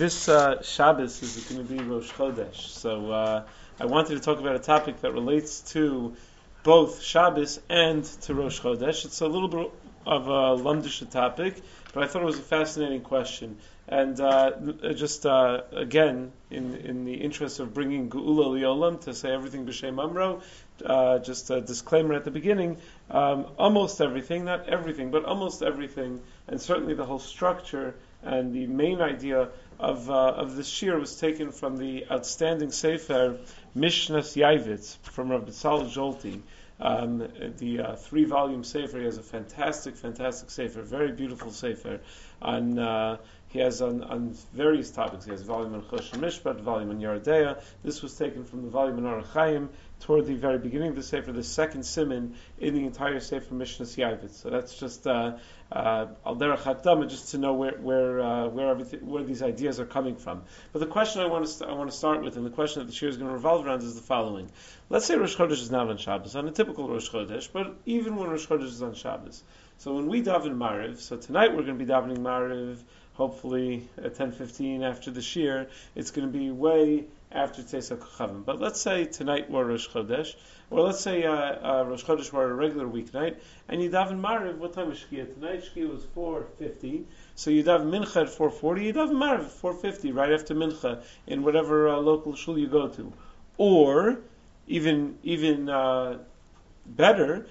This Shabbos is going to be Rosh Chodesh, so I wanted to talk about a topic that relates to both Shabbos and to Rosh Chodesh. It's a little bit of a lumdish topic, but I thought it was a fascinating question. And again, in the interest of bringing Geula Liolam, to say everything b'Shem Amro, just a disclaimer at the beginning, almost everything, not everything, but almost everything, and certainly the whole structure and the main idea of this shir was taken from the outstanding sefer Mishnas Yavitz from Rabbi Tzal Zolti. The 3-volume sefer. He has a fantastic sefer, very beautiful sefer. He has on various topics. He has a volume on Choshen Mishpat, a volume on Yeridea. This was taken from the volume on Orach Chaim toward the very beginning of the sefer, the second siman in the entire sefer Mishnas Yavitz. So that's just al derech hakdama, just to know where these ideas are coming from. But the question I want to start with, and the question that the shir is going to revolve around, is the following: let's say Rosh Chodesh is not on Shabbos, on a typical Rosh Chodesh, but even when Rosh Chodesh is on Shabbos. So when we daven Mariv, so tonight we're going to be davening Mariv, hopefully at 10:15 after the shir. It's going to be way after Tzeitzah Kochavim. But let's say tonight we're Rosh Chodesh, or let's say Rosh Chodesh were a regular weeknight, and you daven Mariv. What time was Shkia tonight? Shkia was 4:50. So you daven Mincha at 4:40. You daven Mariv at 4:50, right after Mincha, in whatever local shul you go to. Or even better,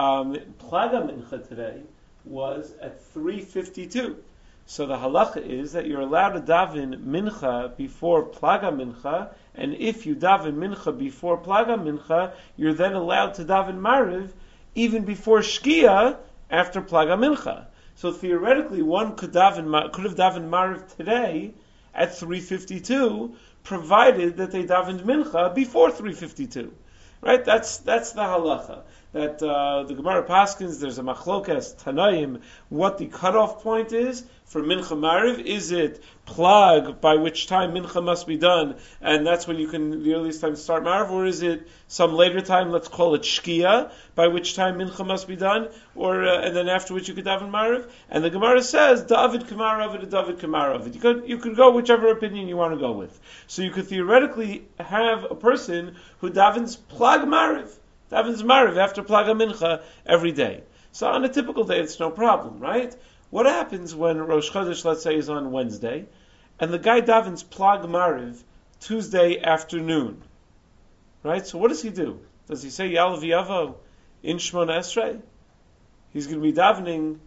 Plaga Mincha today was at 3:52. So the halacha is that you're allowed to daven mincha before plaga mincha, and if you daven mincha before plaga mincha, you're then allowed to daven mariv even before shkia after plaga mincha. So theoretically, one could have davened mariv today at 3:52, provided that they davened mincha before 3:52. Right? That's the halacha. That the Gemara Paskins, there's a machlokas Tanaim, what the cutoff point is for Mincha Mariv. Is it plag, by which time Mincha must be done, and that's when you can, the earliest time to start Mariv, or is it some later time, let's call it Shkia, by which time Mincha must be done, or and then after which you could daven Mariv? And the Gemara says, David Kamaravid, David Kamaravid. You could go whichever opinion you want to go with. So you could theoretically have a person who davens plag Mariv, davens Mariv after Plaga Mincha every day. So on a typical day, it's no problem, right? What happens when Rosh Chodesh, let's say, is on Wednesday, and the guy davens Plag Mariv Tuesday afternoon, right? So what does he do? Does he say Yalav Yavo in Shmona Esrei? He's going to be davening.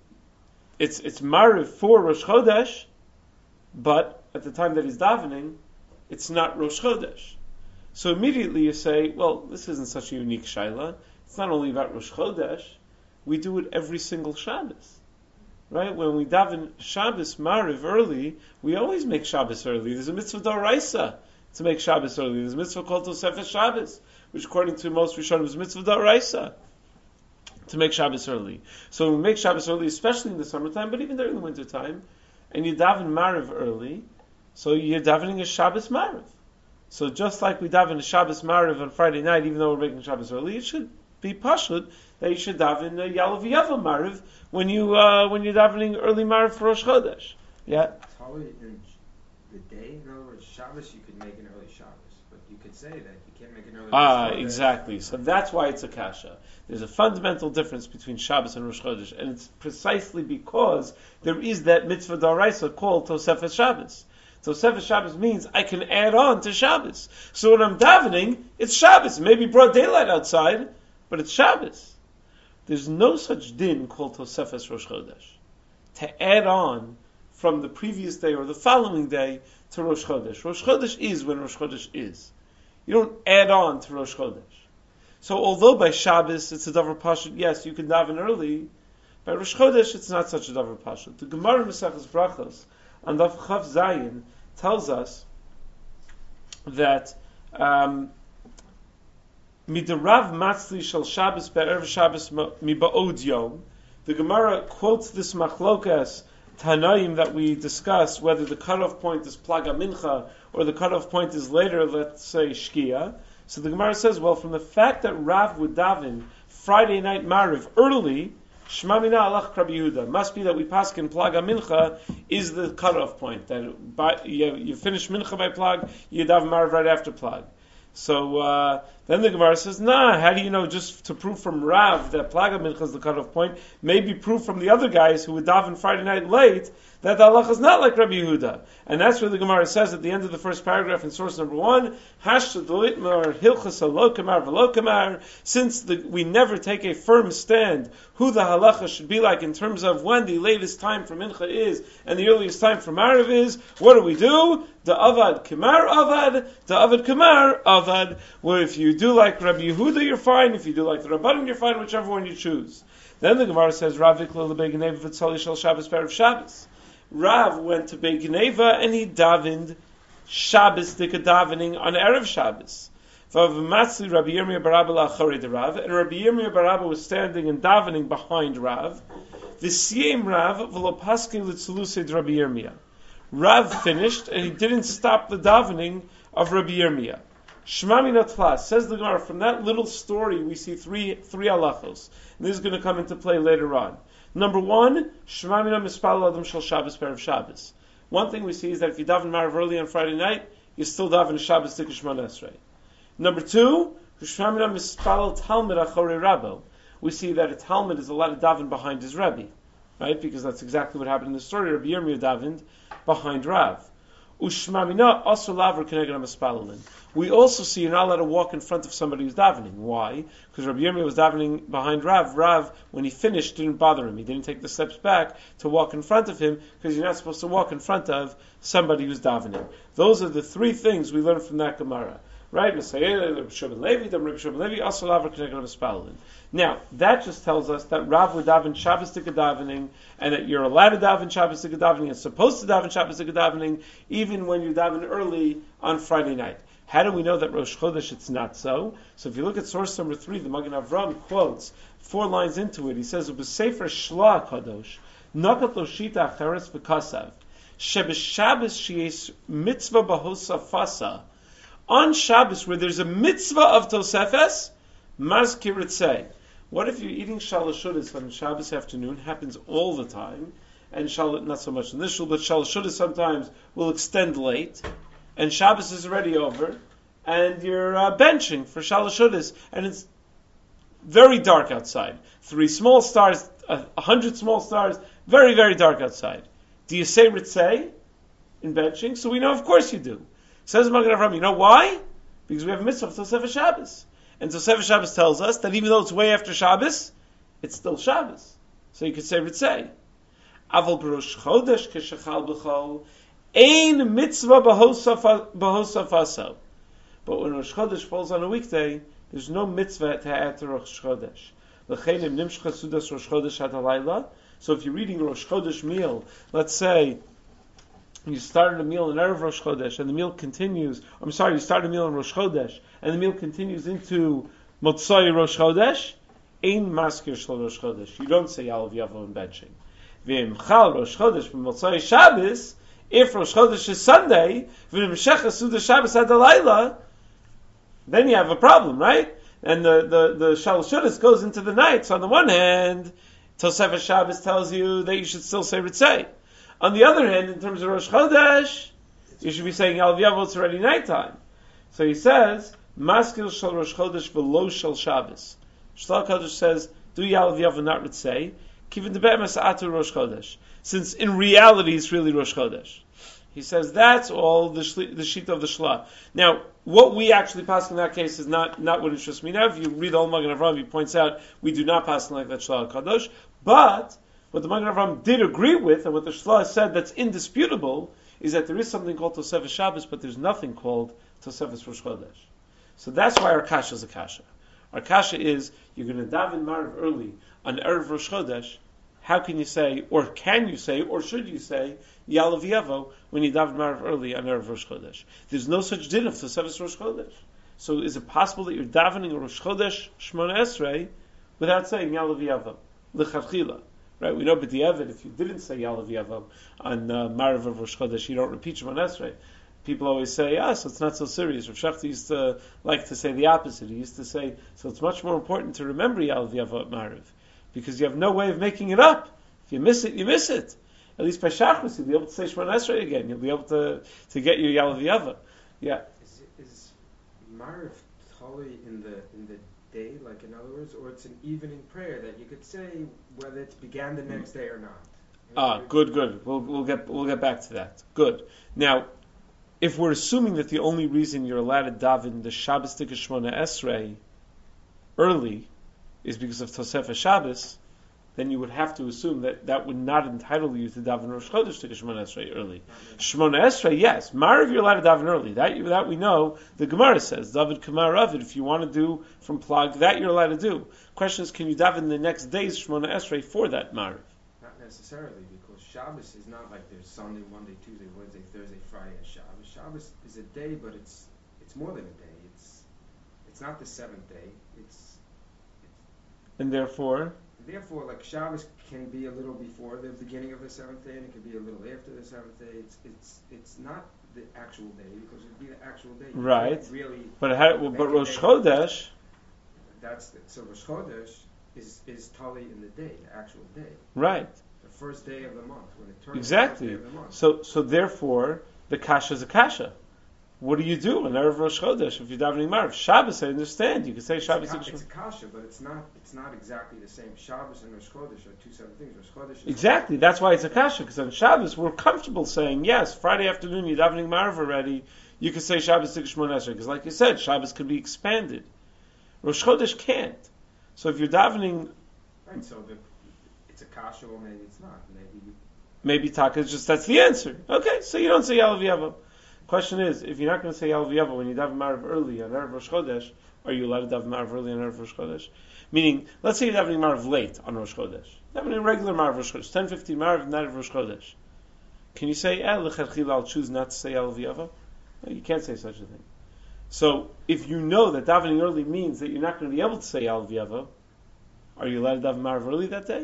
It's Mariv for Rosh Chodesh, but at the time that he's davening, it's not Rosh Chodesh. So immediately you say, well, this isn't such a unique shaila. It's not only about Rosh Chodesh. We do it every single Shabbos. Right? When we daven Shabbos Mariv early, we always make Shabbos early. There's a mitzvah d'oraisa to make Shabbos early. There's a mitzvah called Tosefes Shabbos, which according to most Rishonim is mitzvah d'oraisa to make Shabbos early. So when we make Shabbos early, especially in the summertime, but even during the wintertime, and you daven Mariv early, so you're davening a Shabbos Mariv. So just like we daven a Shabbos Mariv on Friday night, even though we're making Shabbos early, it should be pashut that you should daven a Yalav Yava Mariv when you're davening early Mariv for Rosh Chodesh. Yeah. It's always in the day. In other words, Shabbos you could make an early Shabbos, but you could say that you can't make an early Rosh Chodesh. Exactly. So that's why it's a kasha. There's a fundamental difference between Shabbos and Rosh Chodesh, and it's precisely because there is that mitzvah d'oraisa called Tosefes Shabbos. Tosefes Shabbos means I can add on to Shabbos. So when I'm davening, it's Shabbos. Maybe broad daylight outside, but it's Shabbos. There's no such din called Tosefes Rosh Chodesh, to add on from the previous day or the following day to Rosh Chodesh. Rosh Chodesh is when Rosh Chodesh is. You don't add on to Rosh Chodesh. So although by Shabbos it's a davar pashut, yes, you can daven early, by Rosh Chodesh it's not such a davar pashut. The Gemara Maseches Brachos on Daf Chav Zayin tells us that Midarav Matzli Shal Shabbos Be'erev Shabbos Miba'od Yom. The Gemara quotes this machlokas Tanaim that we discussed, whether the cutoff point is Plaga Mincha or the cutoff point is later, let's say Shkia. So the Gemara says, well, from the fact that Rav would daven Friday night Mariv early, Shema mina alach Rabbi Yehuda. Must be that we paskin plaga mincha is the cutoff point. That you finish mincha by plag, you daven marav right after plag. So then the Gemara says, nah, how do you know just to prove from Rav that Plaga Mincha is the cutoff point? Maybe prove from the other guys who would daven Friday night late that the halacha is not like Rabbi Yehuda. And that's where the Gemara says at the end of the first paragraph in source number 1, since we never take a firm stand who the halacha should be like in terms of when the latest time for Mincha is and the earliest time for Marav is, what do? The avad kamar avad, the avad kamar avad. Where if you do like Rabbi Yehuda, you're fine. If you do like the Rabbanim, you're fine. Whichever one you choose. Then the Gemara says, Rav ikla lebegneva v'tzali shel Shabbos perav Shabbos. Rav went to Beit Geneva and he davened Shabbos davening on Erev Shabbos. V'avmatzli Rabbi Yirmiyah bar Abba la'acharei de Rav, and Rabbi Yirmiyah bar Abba was standing and davening behind Rav. V'siyem Rav v'lo paskei l'tzulusei de Rabbi Yirmiyah. Rav finished and he didn't stop the davening of Rabbi Yirmiyah. Shema mina tlas, says the Gemara, from that little story we see three halachos. And this is going to come into play later on. Number 1, Shema mina mispal adam shel Shabbos perav Shabbos. One thing we see is that if you daven Marav early on Friday night, you still daven Shabbos Tikka Shemona Esrei. Number 2, Shema mina mispal talmid acharei rabbo. We see that a talmid is allowed to daven behind his Rebbe, right? Because that's exactly what happened in the story. Rabbi Yirmiyah davened behind Rav. Ushmamina also laver keneged hamispalelin. We also see you're not allowed to walk in front of somebody who's davening. Why? Because Rabbi Yirmiyah was davening behind Rav. Rav, when he finished, didn't bother him. He didn't take the steps back to walk in front of him because you're not supposed to walk in front of somebody who's davening. Those are the 3 things we learn from that Gemara. Right? Now, that just tells us that Rav would daven Shabbos Tikka davening, and that you're allowed to daven Shabbos Tikka davening, and supposed to daven Shabbos Tikka davening, even when you daven early on Friday night. How do we know that Rosh Chodesh it's not so? So if you look at source number 3, the Magen Avram quotes 4 lines into it. He says, "B'sefer Shla Kadosh, nakat lo shita acheres v'kasav, shebeshabbos sheyes mitzvah bahosafasa." On Shabbos, where there's a mitzvah of Tosefes, mazkir ritzei. What if you're eating shalashudas on Shabbos afternoon? Happens all the time, and not so much in this shul, but shalashudas sometimes will extend late, and Shabbos is already over, and you're benching for shalashudas, and it's very dark outside. 3 small stars, 100 small stars, very, very dark outside. Do you say ritzei in benching? So we know, of course you do. Says Magen Avram, you know why? Because we have a mitzvah of Tosefes Shabbos. And Tosefes Shabbos tells us that even though it's way after Shabbos, it's still Shabbos. So you could say Ritzei. Aval b'rosh chodesh k'shechal b'chol, ein mitzvah b'hosafaso. But when Rosh Chodesh falls on a weekday, there's no mitzvah to add to Rosh Chodesh. L'chein nimshcha sudas Rosh Chodesh ad halayla. So if you're reading a Rosh Chodesh meal, let's say, you started a meal in Erev Rosh Chodesh, and the meal continues. You started a meal in Rosh Chodesh, and the meal continues into Motzai Rosh Chodesh. Ein maskir shel Rosh Chodesh. You don't say Yalav Yavo in benching. V'im chal Rosh Chodesh b'Motzai Shabbos. If Rosh Chodesh is Sunday, v'im shecha suda Shabbos ad halayla, then you have a problem, right? And the shalashudas goes into the night. So on the one hand, Tosefes Shabbos tells you that you should still say Ritzei. On the other hand, in terms of Rosh Chodesh, you should be saying Yalav Yavo, it's already nighttime. So he says, Maskil shel Rosh Chodesh v'lo shel Shabbos. Shlach Kodesh says, do Yalav Yavo not Ritzei, kivin debe'emes atu Rosh Chodesh. Since in reality it's really Rosh Chodesh. He says that's all the sheet of the Shla. Now, what we actually pass in that case is not what interests me now. If you read the whole Magen Avram, he points out we do not pass like that Shla Kadosh, but what the Magen Avram did agree with, and what the Shla said that's indisputable, is that there is something called Tosefes Shabbos, but there's nothing called Tosefes Rosh Chodesh. So that's why our kasha is a kasha. Our kasha is, you're going to daven Marav early on Erev Rosh Chodesh. How can you say, or can you say, or should you say, Yalav Yavo, when you daven Marav early on Erev Rosh Chodesh? There's no such din of Tosefes Rosh Chodesh. So is it possible that you're davening a Rosh Chodesh Shmona Esrei without saying Yalav Yavo? L'chavchila. Right, we know b'diavad, if you didn't say Yalav Yavo on Marav of Rosh Chodesh, you don't repeat Shemon Esrei. People always say, so it's not so serious. Rav Shachti used to like to say the opposite. He used to say, so it's much more important to remember Yalav Yavo at Marav. because you have no way of making it up. If you miss it, you miss it. At least by Shachris, you'll be able to say Shemona Esrei again. You'll be able to get your Yalav Yava. Yeah. Is Mariv totally in the day, like in other words, or it's an evening prayer that you could say whether it began the next day or not? Good. We'll get back to that. Good. Now, if we're assuming that the only reason you're allowed to daven the Shabbos Tikka Shemona Esrei early is because of Tosefah Shabbos, then you would have to assume that would not entitle you to daven Rosh Chodesh Tikka Shemona Esrei early. Shemona Esrei, yes. Mariv, you're allowed to daven early. That we know. The Gemara says, David Kamar Ravid, if you want to do from Plag, that you're allowed to do. Question is, can you daven the next day's Shemona Esrei for that Mariv? Not necessarily, because Shabbos is not like there's Sunday, Monday, Tuesday, Wednesday, Thursday, Friday as Shabbos. Shabbos is a day, but it's more than a day. It's not the seventh day. And therefore, like Shabbos can be a little before the beginning of the seventh day, and it can be a little after the seventh day. It's not the actual day, because it would be the actual day. Right. Really. But Rosh Chodesh. So Rosh Chodesh is totally in the day, the actual day. Right. The first day of the month when it turns. Exactly. The first day of the month. So therefore, the kasha is a kasha. What do you do on Erev Rosh Chodesh if you're davening Mariv? Shabbos, I understand. You can say Shabbos. It's a kasha, but it's not exactly the same. Shabbos and Rosh Chodesh are two separate things. Rosh Chodesh is exactly. That's why it's a kasha, because on Shabbos we're comfortable saying yes. Friday afternoon you're davening Mariv already. You can say Shabbos Tikka Shemona Esrei, because like you said, Shabbos could be expanded. Rosh Chodesh can't. So if you're davening, right? So it's a kasha, or maybe it's not. Maybe taka is just that's the answer. Okay, so you don't say Yalav Yava. Question is, if you're not going to say Yalav Yava when you daven Mariv early on Erev Rosh Chodesh, are you allowed to daven Mariv early on Erev Rosh Chodesh? Meaning, let's say you're davening Mariv late on Rosh Chodesh. Davening regular Mariv Rosh Chodesh, 10:15 Mariv, night of Rosh Chodesh. Can you say, l'chadchila, I'll choose not to say Yalav Yava? No, you can't say such a thing. So, if you know that davening early means that you're not going to be able to say Yalav Yava, are you allowed to daven Mariv early that day?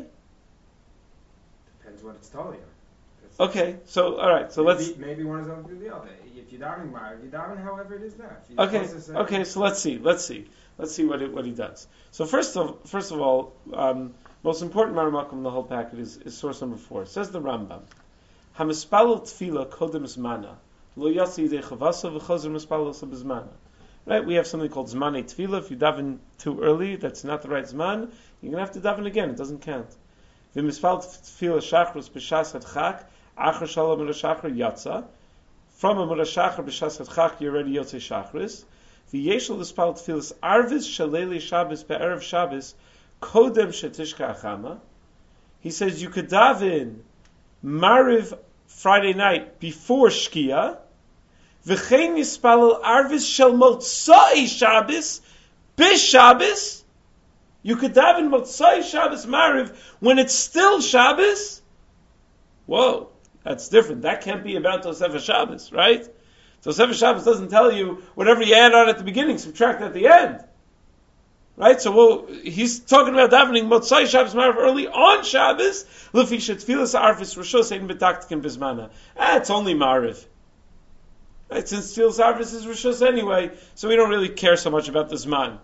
Depends what it's telling you. Okay, so all right, so maybe one is able to do the other. If you're davening Mariv, you daven however it is now. Okay, so let's see what he does. So first of all, most important Maramakum in the whole packet is source number 4. It says the Rambam, Hamispalel tefila kodem zmana lo yasi yidei chavasa v'chozer mispalel sabizmana. Right, we have something called zmanei tefila. If you daven too early, that's not the right zman. You're gonna have to daven again. It doesn't count. V'mispalel tefila shachros b'shas hadchak. Achar shalom Shachar yatsa. From a Shachar b'shas hadchak, you're already yotzei Shachris. V'yeshel l'spal tefillas arvis shaleli Shabbos be'erev Shabbos kodem shetishka achama. He says you could daven Mariv Friday night before Shkia. V'chein yispalel arvis shel motzai Shabbos b'Shabbos. You could daven motzai Shabbos Mariv when it's still Shabbos. Whoa. That's different. That can't be about Tosefah Shabbos, right? Tosefah Shabbos doesn't tell you whatever you add on at the beginning, subtract at the end. Right? So he's talking about davening Motzai Shabbos Mariv early on Shabbos. Lufi shetfilas arvis rishos ein betaktikin bizmana. It's only Mariv. Right? Since tefillas arvis is rishos anyway, so we don't really care so much about the zman.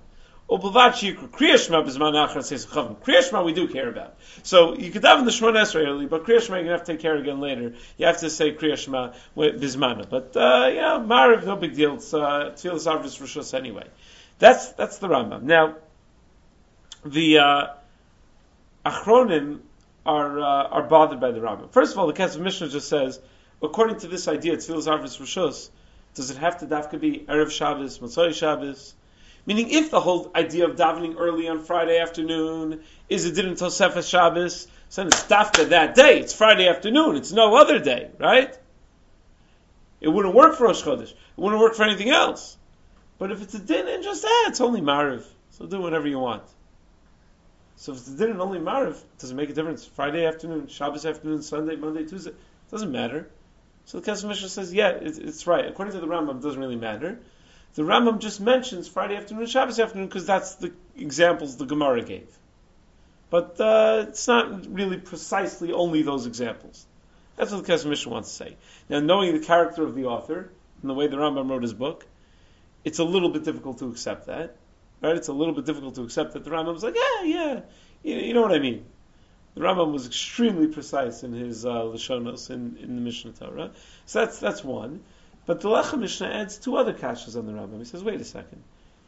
Kriyashma we do care about. So you could daven the Shemona Esrei early, but Kriyashma you're going to have to take care of again later. You have to say Kriyashma with Bizmana. But Mariv, no big deal. It's Tfilas Arvis Rishos anyway. That's the Rambam. Now, the Achronim are bothered by the Rambam. First of all, the Kesef Mishnah just says, according to this idea, Tfilas Arvis Rishos, does it have to dafka be Erev Shabbos, Motzai Shabbos? Meaning, if the whole idea of davening early on Friday afternoon is it didn't Tosefah Shabbos, so it's dafka that day. It's Friday afternoon. It's no other day, right? It wouldn't work for Rosh Chodesh. It wouldn't work for anything else. But if it's a din and just it's only Mariv, so do whatever you want. So if it's a din and only Mariv, does it make a difference? Friday afternoon, Shabbos afternoon, Sunday, Monday, Tuesday, it doesn't matter. So the Kesef Mishnah says, it's right. According to the Rambam, it doesn't really matter. The Rambam just mentions Friday afternoon, Shabbos afternoon, because that's the examples the Gemara gave. But it's not really precisely only those examples. That's what the Kesef Mishnah wants to say. Now, knowing the character of the author and the way the Rambam wrote his book, it's a little bit difficult to accept that. Right? It's a little bit difficult to accept that the Rambam's like, You know what I mean. The Rambam was extremely precise in his Lashonos in the Mishnah Torah. So that's one. But the Lechem Mishnah adds two other kashas on the Rambam. He says, wait a second.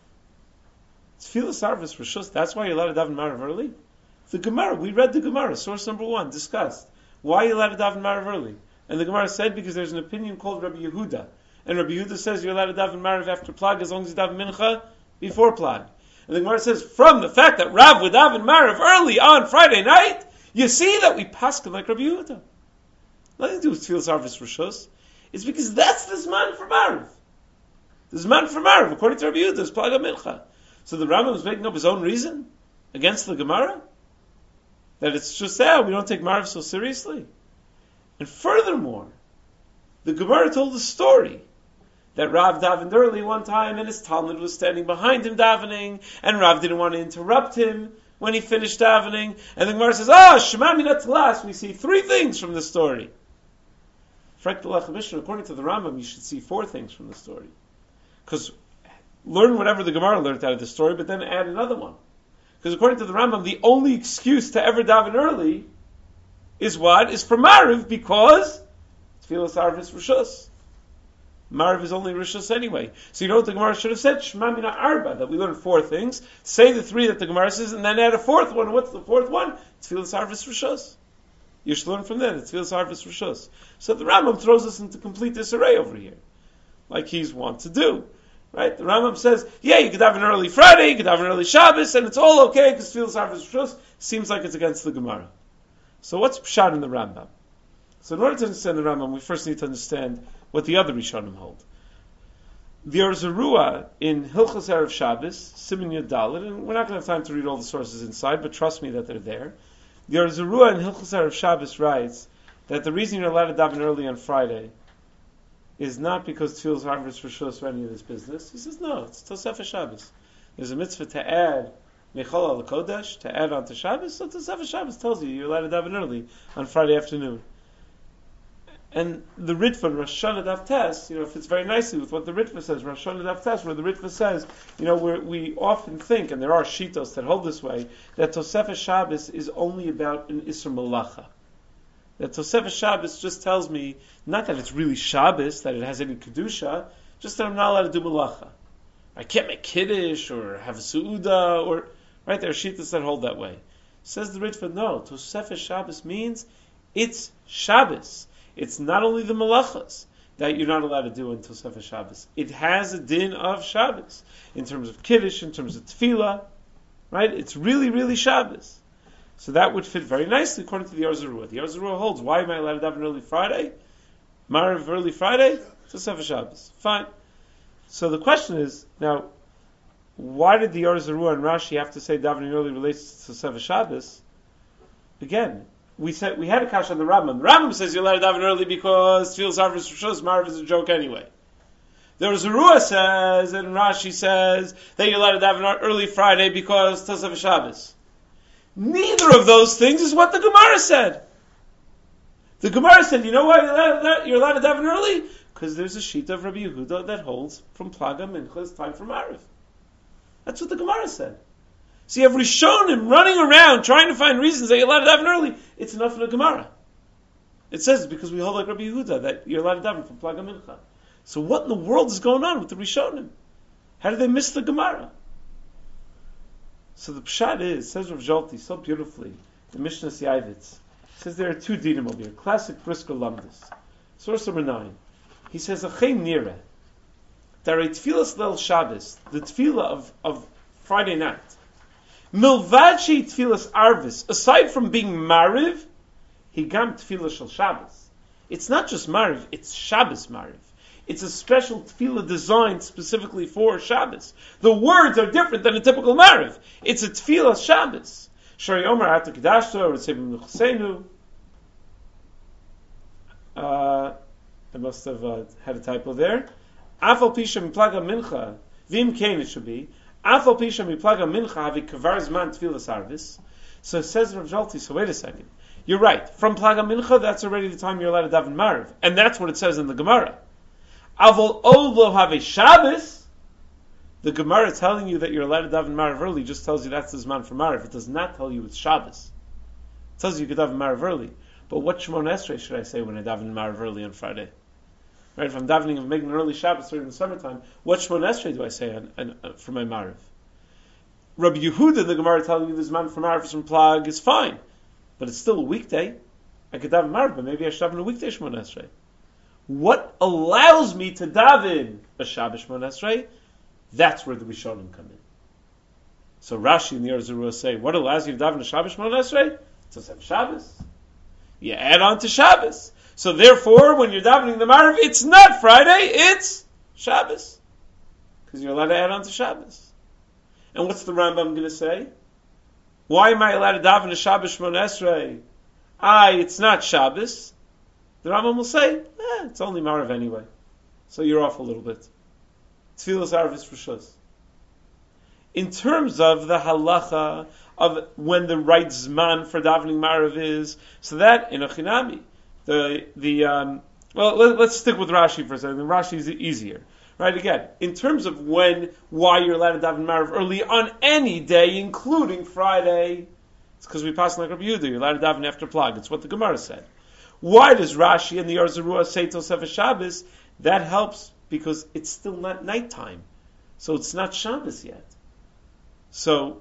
Tfilas Arvis Rishus, that's why you're allowed to daven Marav early? The Gemara, we read the Gemara, source number 1, discussed. Why are you allowed to daven Marav early? And the Gemara said because there's an opinion called Rabbi Yehuda. And Rabbi Yehuda says you're allowed to daven Marav after Plag as long as you daven Mincha before Plag. And the Gemara says, from the fact that Rav would daven Marav early on Friday night, you see that we paskin like Rabbi Yehuda. Nothing to do with Tfilas Arvis Rishus. It's because that's the Zman for Marav. The Zman for Marav, according to Rabbi Yehuda, is Plag Mincha. So the Rambam is making up his own reason against the Gemara? That it's just we don't take Marav so seriously? And furthermore, the Gemara told a story that Rav davened early one time and his Talmud was standing behind him davening, and Rav didn't want to interrupt him when he finished davening, and the Gemara says, Shema Minat Tlas, we see 3 things from the story. According to the Rambam, you should see 4 things from the story. Because learn whatever the Gemara learned out of the story, but then add another one. Because according to the Rambam, the only excuse to ever daven early is what? Is for Mariv, because Tfilas Arvis Rishus. Mariv is only Rishus anyway. So you know what the Gemara should have said? Shema Mina Arba, that we learn 4 things. Say the 3 that the Gemara says, and then add a 4th one. What's the 4th one? Tfilas Arvis Rishus. You should learn from there. It's Tfilas Arvis Rishus. So the Rambam throws us into complete disarray over here, like he's wont to do. Right? The Rambam says, you could have an early Friday, you could have an early Shabbos, and it's all okay because Tfilas Arvis Rishus seems like it's against the Gemara. So what's Pshat in the Rambam? So in order to understand the Rambam, we first need to understand what the other Rishonim hold. There's a Ruah in Hilchos Erev Shabbos, Siman Yud Dalet, and we're not going to have time to read all the sources inside, but trust me that they're there. There's a Ruah in Hilchos Erev Shabbos writes that the reason you're allowed to daven early on Friday is not because Tfilas Arvis Rishus or any of this business. He says, no, it's Tosefes Shabbos. There's a mitzvah to add Mechol al Kodesh, to add on to Shabbos, so Tosefes Shabbos tells you you're allowed to daven early on Friday afternoon. And the Ritva, Rosh Hashanah Daf Tes, fits very nicely with what the Ritva says, Rosh Hashanah Daf Tes, where the Ritva says, we often think, and there are Shitos that hold this way, that Tosefes Shabbos is only about an Isser Malacha. That Tosefes Shabbos just tells me, not that it's really Shabbos, that it has any Kedusha, just that I'm not allowed to do Malacha. I can't make Kiddush, or have a Su'uda, or, right, there are Shitas that hold that way. Says the Ritva, no, Tosefes Shabbos means it's Shabbos. It's not only the Malachas that you're not allowed to do in Tosefes Shabbos. It has a din of Shabbos, in terms of Kiddush, in terms of Tefillah, right? It's really, really Shabbos. So that would fit very nicely according to the Yarzurua. The Yarzurua holds, why am I allowed to daven early Friday? Marav early Friday? Tosefes Shabbos. Fine. So the question is, now, why did the Yarzurua and Rashi have to say davening early relates to Tosefes Shabbos? Again, we had a kash on the Rambam. The Rambam says you're allowed to daven early because Tfilas Arvis Rishus, Marav is a joke anyway. The Yarzurua says, and Rashi says, that you're allowed to daven early Friday because Tosefes Shabbos. Neither of those things is what the Gemara said. The Gemara said, you know why you're allowed to daven early? Because there's a sheet of Rabbi Yehuda that holds from Plaga Mincha it's time for Mariv. That's what the Gemara said. So you have Rishonim running around trying to find reasons that you're allowed to daven early. It's enough in the Gemara. It says because we hold like Rabbi Yehuda that you're allowed to daven from Plaga Mincha. So what in the world is going on with the Rishonim? How did they miss the Gemara? So the pshat is, says Rav Zolti so beautifully, the Mishnah Yavitz, says there are 2 dinim over here, classic Brisker Lamdus. Source number 9. He says, Achem nireh, Darei Tfilas Leil Shabbos, the tefillah of Friday night, Milvad shei Tfilas Arvis, aside from being Mariv, Higam Tfilah Shel Shabbos. It's not just Mariv, it's Shabbos Mariv. It's a special tefillah designed specifically for Shabbos. The words are different than a typical Mariv. It's a tefillah Shabbos. Shari Omer Ata Kedashta or Tzebim Nuchseinu. I must have had a typo there. Afal Pisha Miplaga Mincha. Vim Kain it should be. Afal Pisha Miplaga Mincha Havi Kavar Zman Tefillah Sarvis. So it says Rav Zolti, so wait a second. You're right. From Plaga Mincha, that's already the time you're allowed to daven Mariv. And that's what it says in the Gemara. Avol Olo have a Shabbos. The Gemara telling you that you're allowed to daven Marav early just tells you that's the Zman for Marav. It does not tell you it's Shabbos. It tells you you could daven Marav early. But what Shemon Esrei should I say when I daven Marav early on Friday? Right? If I'm davening and making an early Shabbos during the summertime, what Shemon Esrei do I say for my Marav? Rabbi Yehuda, the Gemara telling you the Zman for Marav from Plag is fine. But it's still a weekday. I could daven Marav, but maybe I should daven a weekday Shemon Esrei. What allows me to daven a Shabbos Shemon Esrei? That's where the Rishonim come in. So Rashi and the Arzurua say, what allows you to daven a Shabbos Shemon Esrei? It's a Shabbos. You add on to Shabbos. So therefore, when you're davening the Marav, it's not Friday, it's Shabbos. Because you're allowed to add on to Shabbos. And what's the Rambam going to say? Why am I allowed to daven a Shabbos Shemon Esrei? It's not Shabbos. The Rambam will say, it's only Marav anyway. So you're off a little bit. Tfilas Arvis Rishus. In terms of the halacha of when the right zman for davening Marav is, so that in Ochinami, let's stick with Rashi for a second. Rashi is easier, right? Again, in terms of why you're allowed to daven Marav early on any day, including Friday, it's because we pass like Rabbi Yehuda. You're allowed to daven after Plag. It's what the Gemara said. Why does Rashi and the Arzurua say Tosefes Shabbos? That helps because it's still not nighttime. So it's not Shabbos yet. So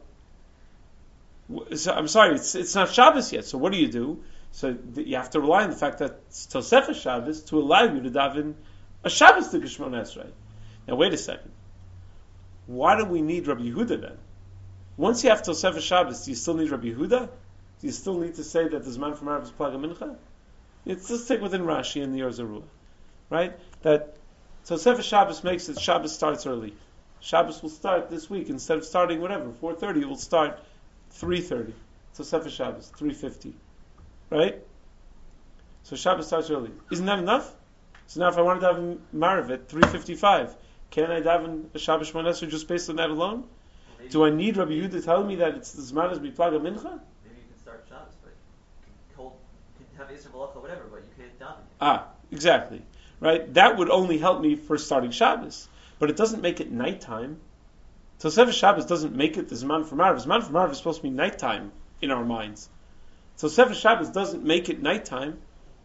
I'm sorry, it's not Shabbos yet. So what do? So you have to rely on the fact that it's Tosefes Shabbos to allow you to daven a Shabbos to Shemon Esrei. Now wait a second. Why do we need Rabbi Yehuda then? Once you have Tosefes Shabbos, do you still need Rabbi Yehuda? Do you still need to say that the Zman for Marav is Plag Mincha? Let's stick within Rashi and the Arzurua, right? That Tosefes Shabbos makes it Shabbos starts early. Shabbos will start this week instead of starting 4:30. It will start 3:30. Tosefes Shabbos 3:50, right? So Shabbos starts early. Isn't that enough? So now, if I want to daven Marav at 3:55, can I daven a Shabbos Shemon Esrei just based on that alone? Maybe. Do I need Rabbi Yehuda telling me that it's the Zman is B'Plag Mincha? Maybe you can start Shabbos, but you can have Yisrael Malacha, whatever, but you can't daven. Exactly. Right? That would only help me for starting Shabbos. But it doesn't make it nighttime. Tosefes Shabbos doesn't make it the Zman for Marav. Zman for Marav is supposed to be nighttime in our minds. Tosefes Shabbos doesn't make it nighttime.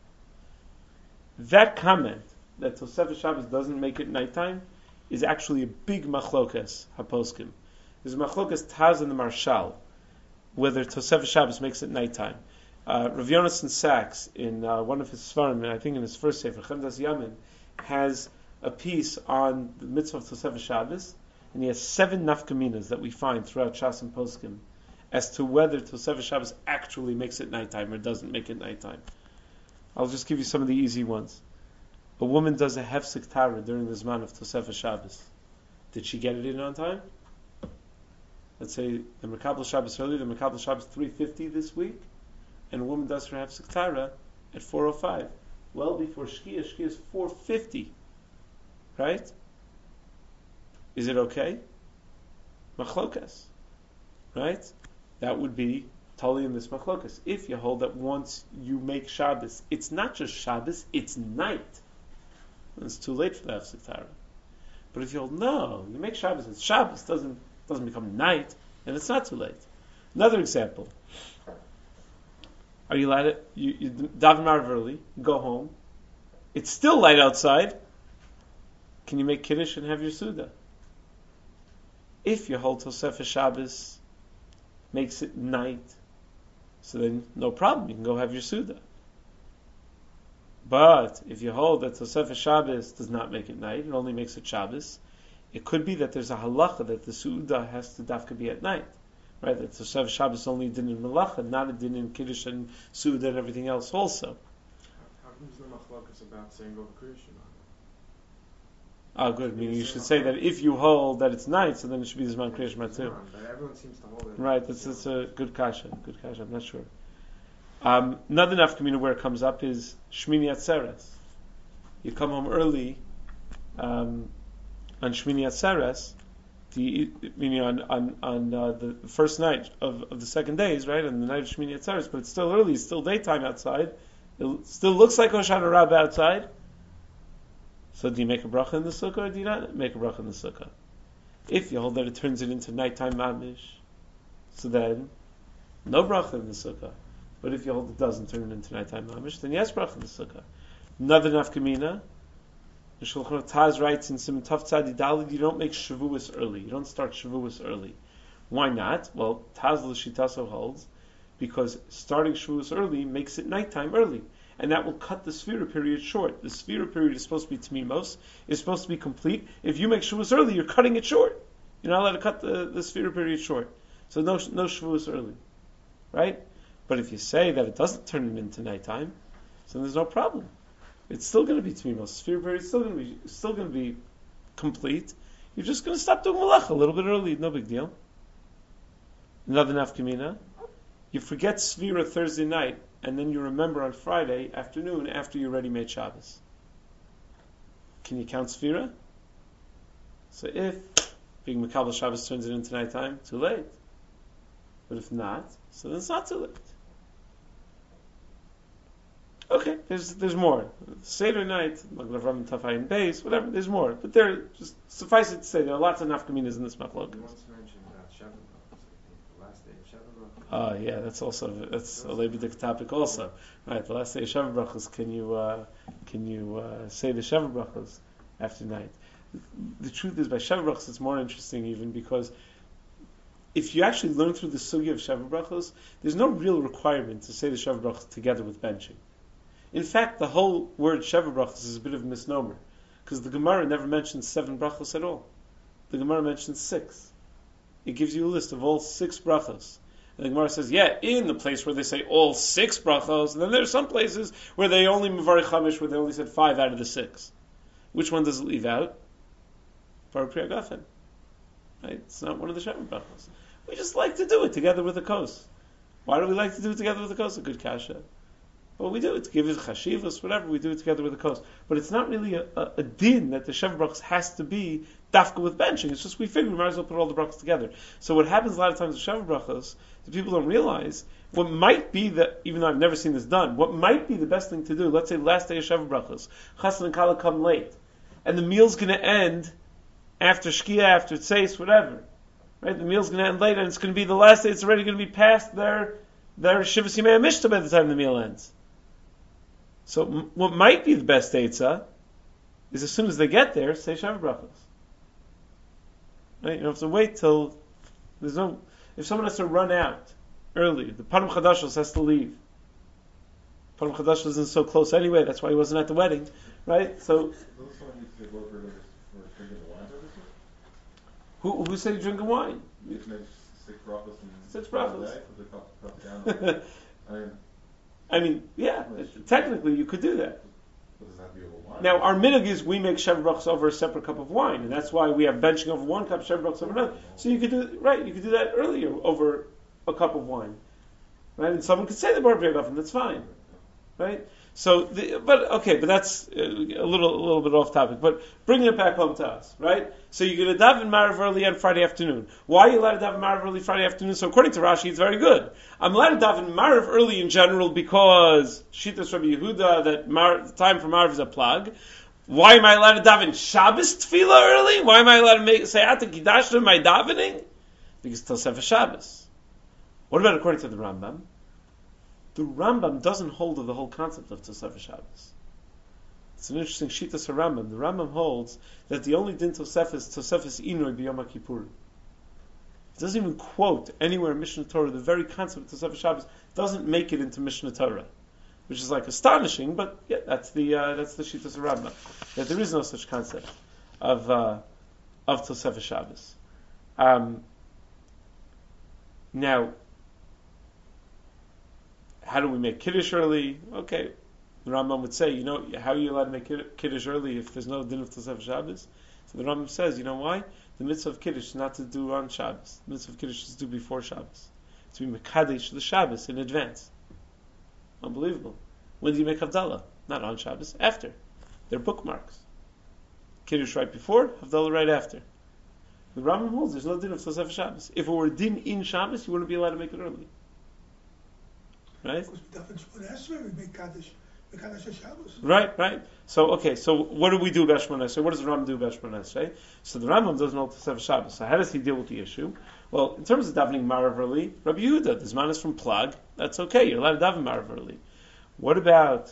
That comment, that Tosefes Shabbos doesn't make it nighttime, is actually a big machlokas haposkim. There's a machlokas Taz and the Marshal, whether Tosefes Shabbos makes it nighttime. Rav Yonason Sachs, in one of his svarim, and I think in his first sefer, Chemdas Yamin, has a piece on the mitzvah of Tosefes Shabbos, and he has 7 nafkaminas that we find throughout Shas and Poskim as to whether Tosefes Shabbos actually makes it nighttime or doesn't make it nighttime. I'll just give you some of the easy ones. A woman does a hefsek tara during the zman of Tosefes Shabbos. Did she get it in on time? Let's say the Mekabel Shabbos early, the Mekabel Shabbos 3:50 this week, and a woman does her hefsek tara at 4:05. Well before Shkia is 4:50. Right? Is it okay? Machlokas. Right? That would be totally in this machlokas. If you hold that once you make Shabbos, it's not just Shabbos, it's night. And it's too late for the Hefsek Tara. But if you hold, no, you make Shabbos, it's Shabbos, doesn't become night, and it's not too late. Another example. Are you allowed to, you daven Marav early, go home, it's still light outside, can you make Kiddush and have your Suda? If you hold Tosefes Shabbos makes it night, so then no problem, you can go have your Suda. But if you hold that Tosefes Shabbos does not make it night, it only makes it Shabbos, it could be that there's a halacha that the Suda has to dafka be at night. Right? That Tosefes Shabbos only din in Melacha, not a din in Kiddush and Suda and everything else also. How comes the machlokas about saying over Kriya Shema? Good. Meaning you should say that if you hold that it's night, so then it should be the Zman Kriya Shema too. But everyone seems to hold it. Right. That's a good kasha. I'm not sure. Another nafkamina where it comes up is Shmini Atzeres. You come home early on Shmini Atzeres, meaning on the first night of the second days, right? On the night of Shmini Atzeres, but it's still early. It's still daytime outside. It still looks like Hoshana Rabbah outside. So do you make a bracha in the sukkah or do you not make a bracha in the sukkah? If you hold that it turns it into nighttime mamish, so then no bracha in the sukkah. But if you hold it doesn't turn it into nighttime mamish, then yes, bracha in the sukkah. Another nafkamina. The Shulchan Aruch Taz writes in Siman Tav Tzadi Daled, you don't make Shavuos early. You don't start Shavuos early. Why not? Well, Taz L'Shitaso holds because starting Shavuos early makes it nighttime early, and that will cut the Sefira period short. The Sefira period is supposed to be Tmimos, is supposed to be complete. If you make Shavuos early, you're cutting it short. You're not allowed to cut the Sefira period short. So no Shavuos early, right? But if you say that it doesn't turn it into nighttime, so there's no problem. It's still going to be Tmimos. Sphere period is still going to be complete. You're just going to stop doing Malach a little bit early. No big deal. Another nafkamina. You forget Sfira Thursday night, and then you remember on Friday afternoon after you already made Shabbos. Can you count Sfira? So if being Makabel Shabbos turns it into nighttime, too late. But if not, so then it's not too late. Okay, there's more. Seder night, Maglav Ram Tafai Beis, whatever, there's more. But there, just suffice it to say, there are lots of nafkaminas in this machlok. You once mentioned about Shavuot, the last day of Shavuot. Yeah, that's a Levitic topic also. Right, the last day of Shavuot brachos, can you say the Shavuot brachos after night? The truth is, by Shavuot brachos, it's more interesting even because if you actually learn through the sugya of Shavuot brachos, there's no real requirement to say the Shavuot brachos together with benching. In fact, the whole word Sheva Brachos is a bit of a misnomer, because the Gemara never mentions 7 brachos at all. The Gemara mentions 6. It gives you a list of all 6 brachos. And the Gemara says, in the place where they say all 6 brachos, and then there are some places where they only Mevarich Chamish, where they only said 5 out of the 6. Which one does it leave out? Baruch Pri Hagafen. Right? It's not one of the Sheva Brachos. We just like to do it together with the kos. Why do we like to do it together with the kos? A good kasha. Well, we do it to give it chashivas, whatever, we do it together with the kos. But it's not really a din that the Sheva Brachos has to be dafka with benching. It's just we figure we might as well put all the brachos together. So what happens a lot of times with Sheva Brachos, the people don't realize, what might be even though I've never seen this done, what might be the best thing to do, let's say last day of Sheva Brachos, Chassan and Kala come late, and the meal's going to end after Shkia, after Tzeis, whatever. Right? The meal's going to end late, and it's going to be the last day, it's already going to be past their Shivas Yimei HaMishta by the time the meal ends. So what might be the best eitzah is as soon as they get there, say Sheva Brachos. Right? You don't have to wait till if someone has to run out early, the Panim Chadashos has to leave. Panim Chadashos isn't so close anyway, that's why he wasn't at the wedding. Right? So who said he drinking wine? 6 brachos. I mean, yeah, technically you could do that. Now, our minhag is we make Sheva Brachos over a separate cup of wine, and that's why we have benching over one cup, Sheva Brachos over another. So you could do that earlier over a cup of wine, right? And someone could say the Baruch Pri Hagafen, that's fine, right? So, but that's a little bit off topic. But bringing it back home to us, right? So you're going to daven Marav early on Friday afternoon. Why are you allowed to daven Marav early Friday afternoon? So according to Rashi, it's very good. I'm allowed to daven Marav early in general because Shitas Rabbi Yehuda that the time for Marav is a plug. Why am I allowed to daven Shabbos Tefillah early? Why am I allowed to say Ata Kiddush in my davening? Because Tosefes Shabbos. What about according to the Rambam? The Rambam doesn't hold of the whole concept of Tosefes Shabbos. It's an interesting Shitas Rambam. The Rambam holds that the only din Tosefes Inoi b'Yom Kippur. It doesn't even quote anywhere in Mishnah Torah. The very concept of Tosefes Shabbos doesn't make it into Mishnah Torah, which is like astonishing. But yeah, that's the Shitas Rambam, that there is no such concept of Tosefes Shabbos. Now, how do we make Kiddush early? Okay, the Rambam would say, how are you allowed to make Kiddush early if there's no din of Tosefes Shabbos? So the Rambam says, you know why? The mitzvah of Kiddush is not to do on Shabbos. The mitzvah of Kiddush is to do before Shabbos. To be Mekadesh the Shabbos in advance. Unbelievable. When do you make Havdalah? Not on Shabbos, after. They're bookmarks. Kiddush right before, Havdalah right after. The Rambam holds there's no din of Tosefes Shabbos. If it were din in Shabbos, you wouldn't be allowed to make it early. Right? Because that's what we make Kaddish Right. So what do we do about Shemona Esrei? What does the Rambam do about Shemona Esrei? So the Rambam doesn't hold Tosefes Shabbos. So how does he deal with the issue? Well, in terms of davening Marav early, Rabbi Yehuda, the Zman is from Plag. That's okay. You're allowed to daven Marav early. What about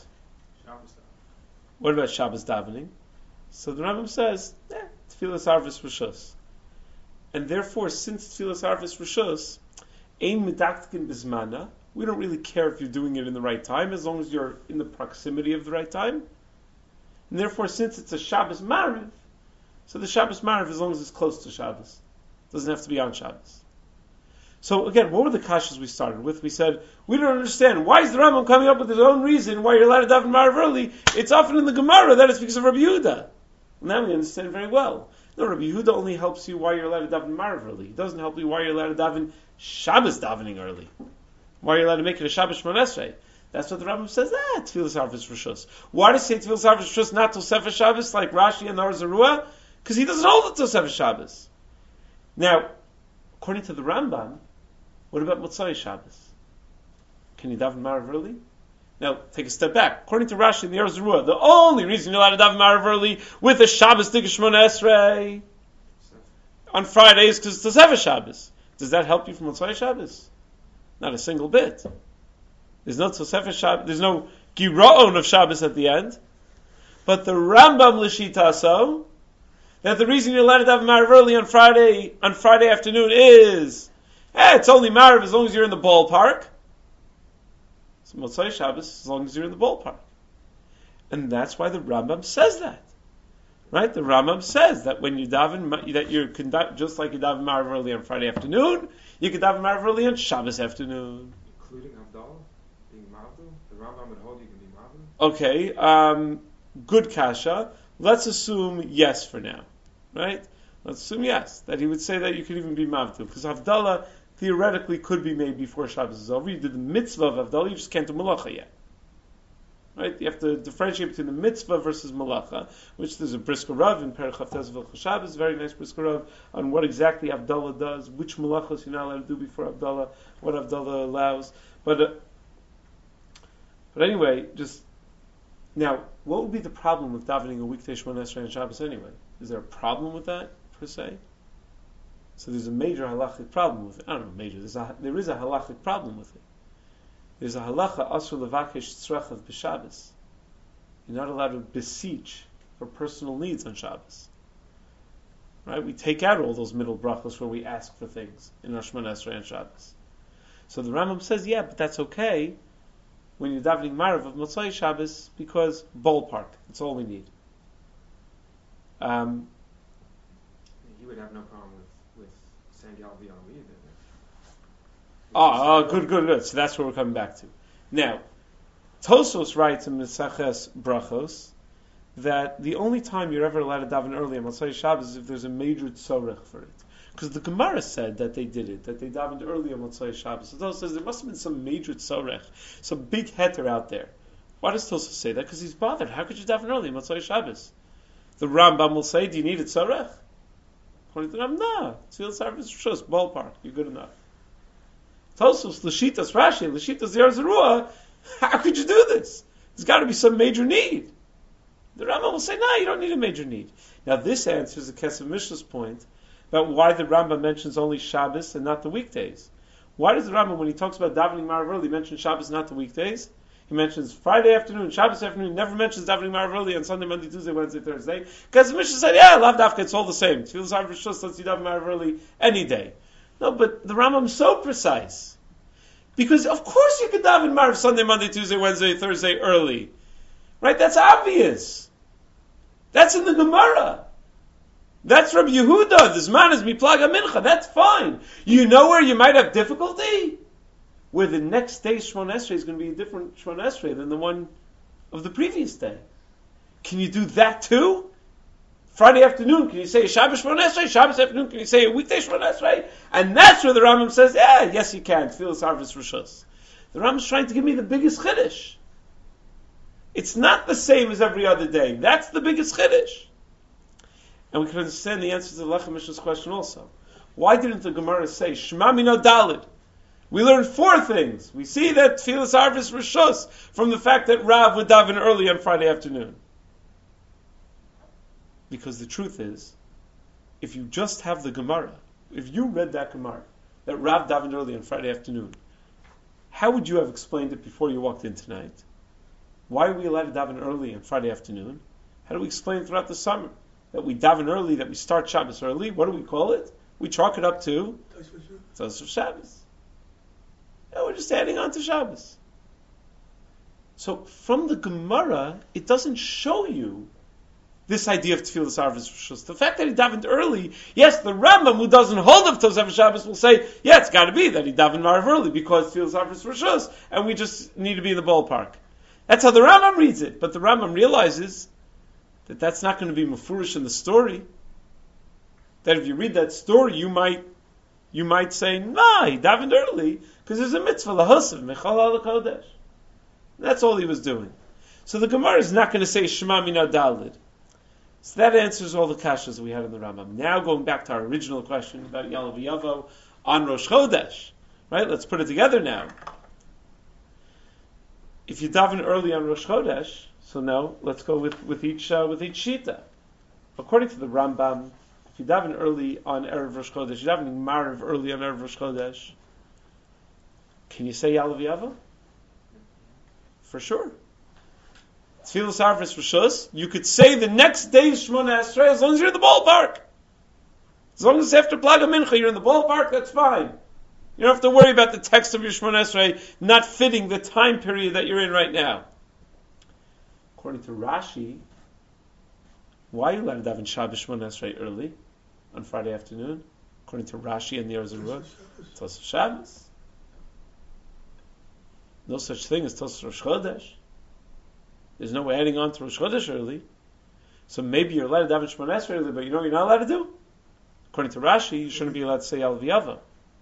Shabbos davening? So the Rambam says, Tfilas Arvis Rishus. And therefore, since Tfilas Arvis Rishus, Ein Medaktikin Bizmana, we don't really care if you're doing it in the right time, as long as you're in the proximity of the right time. And therefore, since it's a Shabbos Mariv, so the Shabbos Mariv, as long as it's close to Shabbos, doesn't have to be on Shabbos. So again, what were the kashas we started with? We said, we don't understand. Why is the Rambam coming up with his own reason why you're allowed to daven Mariv early? It's often in the Gemara that it's because of Rabbi Yehuda. Now we understand very well. No, Rabbi Yehuda only helps you why you're allowed to daven Mariv early. He doesn't help you why you're allowed to daven Shabbos davening early. Why are you allowed to make it a Shabbos Shemona Esrei? That's what the Rambam says. Tfilas Arvis Rishus. Why does he say Tfilas Arvis Rishus, not Tosefes Shabbos like Rashi and Or Zarua? Because he doesn't hold it Tosefes Shabbos. Now, according to the Rambam, what about Motzai Shabbos? Can you daven Marav early? Now, take a step back. According to Rashi and the Or Zarua, the only reason you're allowed to daven Marav early with a Shabbos Tikkun Shemona Esrei on Friday is because it's Tosefes Shabbos. Does that help you from Motzai Shabbos? Not a single bit. There's no Tosefes Shabbos, there's no Giraon of Shabbos at the end. But the Rambam L'shita so that the reason you're allowed to daven Marav early on Friday afternoon is, it's only Marav as long as you're in the ballpark. So Motzai Shabbos as long as you're in the ballpark. And that's why the Rambam says that. Right? The Rambam says that when you daven, that you can just like you daven Marav early on Friday afternoon, you can daven Marav early on Shabbos afternoon. Including Havdalah, being Mavdu? The Rambam would hold you can be Mavdu? Okay, good kasha. Let's assume yes for now. Right? Let's assume yes, that he would say that you could even be Mavdu, because Havdalah theoretically could be made before Shabbos is over. You did the mitzvah of Havdalah, you just can't do Malacha yet. Right? You have to differentiate between the mitzvah versus malacha, which there's a brisker rav in Perek Chavtes V'Chol Shabbos, very nice brisker rav on what exactly Havdalah does, which malachos you're not allowed to do before Havdalah, what Havdalah allows. But anyway, just now, what would be the problem with davening a weekday Shemona Esrei on Shabbos anyway? Is there a problem with that per se? So there's a major halachic problem with it. I don't know, major. There is a halachic problem with it. There's a halacha asur levakesh tzrechav b'Shabbos. You're not allowed to beseech for personal needs on Shabbos. Right? We take out all those middle brachos where we ask for things in our Shemona Esrei on Shabbos. So the Rambam says, but that's okay when you're davening Marav of Motzai Shabbos because ballpark. That's all we need. You would have no problem with saying Yalvi on Leave. Good. So that's what we're coming back to. Now, Tosos writes in Meseches Brachos that the only time you're ever allowed to daven early on Motzai Shabbos is if there's a major tzorech for it. Because the Gemara said that they did it, that they davened early on Motzai Shabbos. So Tosos says there must have been some major tzorech, some big heter out there. Why does Tosos say that? Because he's bothered. How could you daven early on Motzai Shabbos? The Rambam will say, do you need a tzorech? According to the Rambam, no. Tfilas Arvis Rishus, ballpark. You're good enough. Tosos, L'shitas Rashi, L'shitas Or Zarua, how could you do this? There's got to be some major need. The Rambam will say, no, you don't need a major need. Now this answers the Kesef Mishla's point about why the Rambam mentions only Shabbos and not the weekdays. Why does the Rambam, when he talks about davening Marav early, mention Shabbos, not the weekdays? He mentions Friday afternoon, Shabbos afternoon, never mentions davening Marav early on Sunday, Monday, Tuesday, Wednesday, Thursday. Kesef Mishle said, Lav Dafka, it's all the same. Tfilas Arvis Rishus lets you daven Marav early any day. No, but the Rambam is so precise. Because of course you could daven Marav Sunday, Monday, Tuesday, Wednesday, Thursday early. Right? That's obvious. That's in the Gemara. That's Rabbi Yehuda. This man is miplaga mincha. That's fine. You know where you might have difficulty? Where the next day's Shemona Esrei is going to be a different Shemona Esrei than the one of the previous day. Can you do that too? Friday afternoon, can you say a Shabbos Shemona Esrei? Shabbos afternoon, can you say a weekday Shemona Esrei? And that's where the Rambam says, yes you can. Tfilas Arvis Rishus. The Rambam's trying to give me the biggest chiddush. It's not the same as every other day. That's the biggest chiddush. And we can understand the answer to the Lechem Mishnah's question also. Why didn't the Gemara say, Shema Mino Dalid? We learn 4 things. We see that Tfilas Arvis Rishus from the fact that Rav would daven early on Friday afternoon. Because the truth is, if you just have the Gemara, if you read that Gemara, that Rav davened early on Friday afternoon, how would you have explained it before you walked in tonight? Why are we allowed to daven early on Friday afternoon? How do we explain throughout the summer that we daven early, that we start Shabbos early? What do we call it? We chalk it up to Tosaf Shabbos. And we're just adding on to Shabbos. So from the Gemara, it doesn't show you this idea of Tfilas Arvis Rishus. The fact that he davened early, yes, the Rambam who doesn't hold of Tosaf Shabbos will say, yeah, it's got to be that he davened Marav early because Tfilas Arvis Rishus, and we just need to be in the ballpark. That's how the Rambam reads it, but the Rambam realizes that that's not going to be mafurish in the story. That if you read that story, you might say, nah, he davened early because there's a mitzvah lahasav mechal al kodesh. That's all he was doing. So the Gemara is not going to say Shema Mina Dalid. So that answers all the kashas we had in the Rambam. Now going back to our original question about Yalav Yavo on Rosh Chodesh, right? Let's put it together now. If you daven early on Rosh Chodesh, so now let's go with each shita. According to the Rambam, if you daven early on Erev Rosh Chodesh, you're davening Marav early on Erev Rosh Chodesh, can you say Yalav Yavo? For sure. Tfilas Arvis Rishus, you could say the next day Shemona Esrei as long as you're in the ballpark. As long as after Plaga Mincha you're in the ballpark, that's fine. You don't have to worry about the text of your Shemona Esrei not fitting the time period that you're in right now. According to Rashi, why are you allowed to daven Shabbos Shemona Esrei early on Friday afternoon? According to Rashi and the Ozer Ruach, Tosaf Shabbos. No such thing as Tosaf Rosh Chodesh. There's no adding on to Rosh Chodesh early. So maybe you're allowed to daven Shemona Esrei early, but you know what you're not allowed to do? According to Rashi, you shouldn't be allowed to say Yalav Yavo.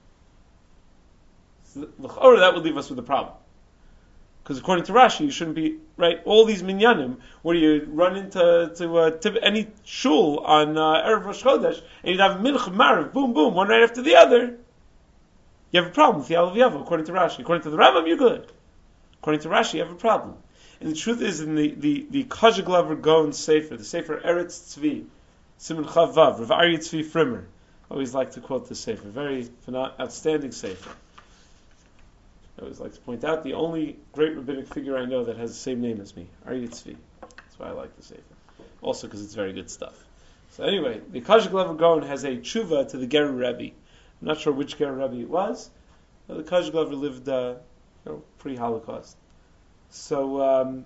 Or that would leave us with a problem. Because according to Rashi, you shouldn't be, right, all these minyanim, where you run into any shul on Erev Rosh Chodesh, and you have Mincha, Marav, boom, boom, one right after the other, you have a problem with Yalav Yavo, according to Rashi. According to the Rambam, you're good. According to Rashi, you have a problem. And the truth is, in the Kajaglaver Gaon Sefer, the Sefer Eretz Tzvi, Simon Chavav, Rav Aryeh Tzvi Frimer, I always like to quote this Sefer, very outstanding Sefer. I always like to point out the only great rabbinic figure I know that has the same name as me, Aryeh Tzvi. That's why I like the Sefer. Also because it's very good stuff. So anyway, the Kajaglaver Gaon has a tshuva to the Gerer Rebbe. I'm not sure which Gerer Rebbe it was. The Kajaglaver lived pre-Holocaust. So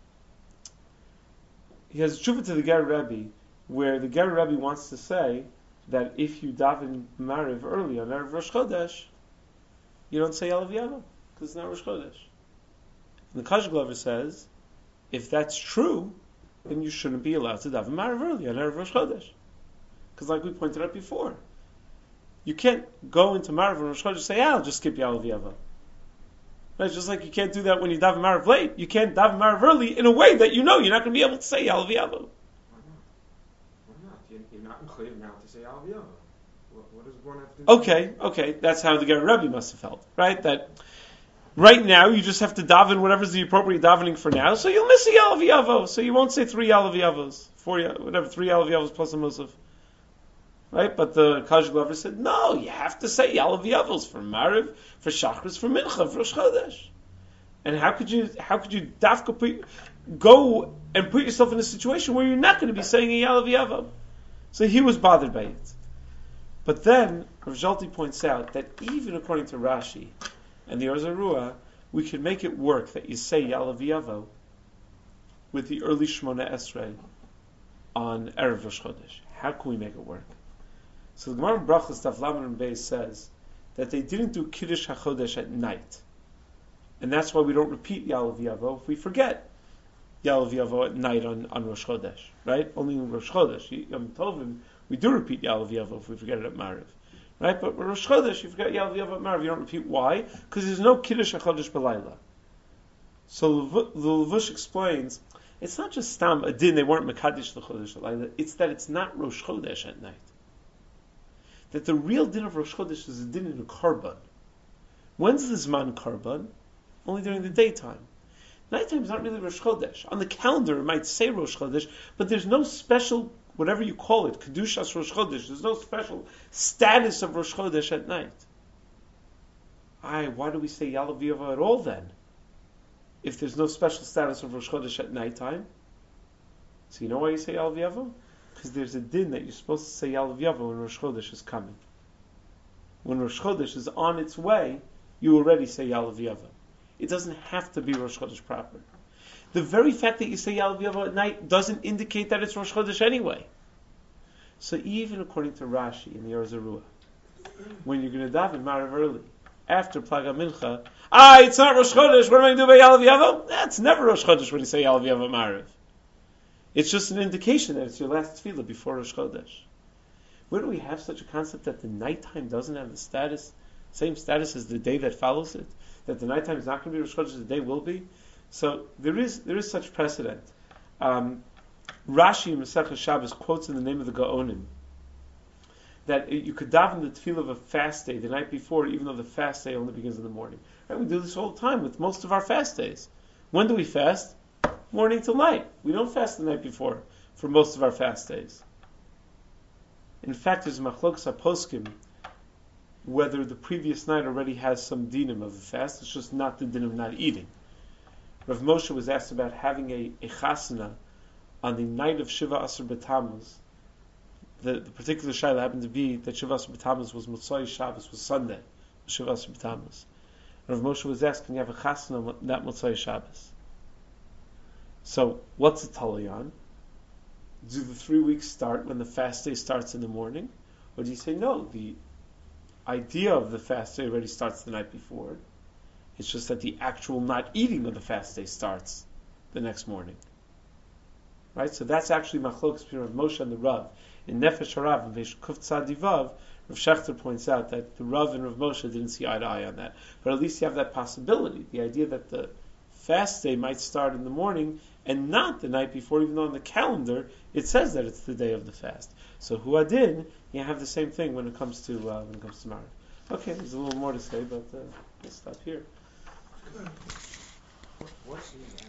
he has a tshuva to the Gerer Rebbe, where the Gerer Rebbe wants to say that if you daven Mariv early on Erev Rosh Chodesh, you don't say Yalav Yavo, because it's not Rosh Chodesh. And the Kajaglaver says, if that's true, then you shouldn't be allowed to daven Mariv early on Erev Rosh Chodesh. Because like we pointed out before, you can't go into Mariv on Rosh Chodesh and say, I'll just skip Yalav Yavo. Right? Just like you can't do that when you daven Mariv late, you can't daven Mariv early in a way that you know you're not going to be able to say Yalav Yavo. Why not? You're not included now to say Yalav Yavo. What does one have to do? Okay. That's how the Gerer Rebbe must have felt, right? That right now you just have to daven whatever's the appropriate davening for now, so you'll miss a Yalav Yavo, so you won't say 3 Yalav Yavos, 3 Yalav Yavos plus a Musaf. Right? But the Kajaglaver said, no, you have to say Yalav Yavos for Mariv, for Shachris, for Mincha, for Rosh Chodesh. And how could you dafka go and put yourself in a situation where you're not going to be saying a Yalav Yavo? So he was bothered by it. But then Rav Zalti points out that even according to Rashi and the Ozer Ruach, we can make it work that you say Yalav Yavo with the early Shemona Esrei on Erev Rosh Chodesh. How can we make it work? So the Gemara in Brachos Daf Lamed and Beis says that they didn't do Kiddush HaChodesh at night. And that's why we don't repeat Yalav Yavo if we forget Yalav Yavo at night on Rosh Chodesh. Right? Only in Rosh Chodesh. Yom Tovim, we do repeat Yalav Yavo if we forget it at Mariv. Right? But Rosh Chodesh, you forget Yalav Yavo at Mariv, you don't repeat. Why? Because there's no Kiddush HaChodesh B'layla. So the Levush explains, it's not just Stam a din, they weren't Mekadesh L'Chodesh B'layla, it's that it's not Rosh Chodesh at night. That the real din of Rosh Chodesh is a din in a korban. When's the Zman Karban? Only during the daytime. Nighttime is not really Rosh Chodesh. On the calendar, it might say Rosh Chodesh, but there's no special, whatever you call it, Kedushas Rosh Chodesh. There's no special status of Rosh Chodesh at night. Why do we say Ya'aleh V'yavo at all then? If there's no special status of Rosh Chodesh at nighttime? So you know why you say Ya'aleh V'yavo? Because there's a din that you're supposed to say Ya'aleh V'yavo when Rosh Chodesh is coming. When Rosh Chodesh is on its way, you already say Ya'aleh V'yavo. It doesn't have to be Rosh Chodesh proper. The very fact that you say Ya'aleh V'yavo at night doesn't indicate that it's Rosh Chodesh anyway. So even according to Rashi in the Or Zarua, when you're going to daven Marav early, after Plaga Mincha, it's not Rosh Chodesh, what am I going to do by Ya'aleh V'yavo? That's never Rosh Chodesh when you say Ya'aleh V'yavo Marav. It's just an indication that it's your last tefillah before Rosh Chodesh. Where do we have such a concept that the nighttime doesn't have the same status as the day that follows it? That the nighttime is not going to be Rosh Chodesh, the day will be? So there is such precedent. Rashi in Masechah Shabbos quotes in the name of the Gaonim that you could daven the tefillah of a fast day the night before, even though the fast day only begins in the morning. Right? We do this all the time with most of our fast days. When do we fast? Morning till night. We don't fast the night before for most of our fast days. In fact, there's a machlokas poskim whether the previous night already has some dinim of a fast. It's just not the din of not eating. Rav Moshe was asked about having a chasana on the night of Shiva Asar B'Tammuz. The particular shayla happened to be that Shiva Asar B'Tammuz was Motzai Shabbos, was Sunday, Shiva Asar B'Tammuz. Rav Moshe was asked, can you have a chasana on that Motzai Shabbos? So, what's the tali on? Do the 3 weeks start when the fast day starts in the morning? Or do you say, no, the idea of the fast day already starts the night before. It's just that the actual not eating of the fast day starts the next morning. Right? So that's actually machlokas between Rav Moshe and the Rav. In Nefesh Harav and Veish Kuf Tzadi Vav, Rav Shechter points out that the Rav and Rav Moshe didn't see eye to eye on that. But at least you have that possibility. The idea that the fast day might start in the morning and not the night before, even though on the calendar it says that it's the day of the fast. So huadin, you have the same thing when it comes to Marav. Okay, there's a little more to say, but let's stop here. What's the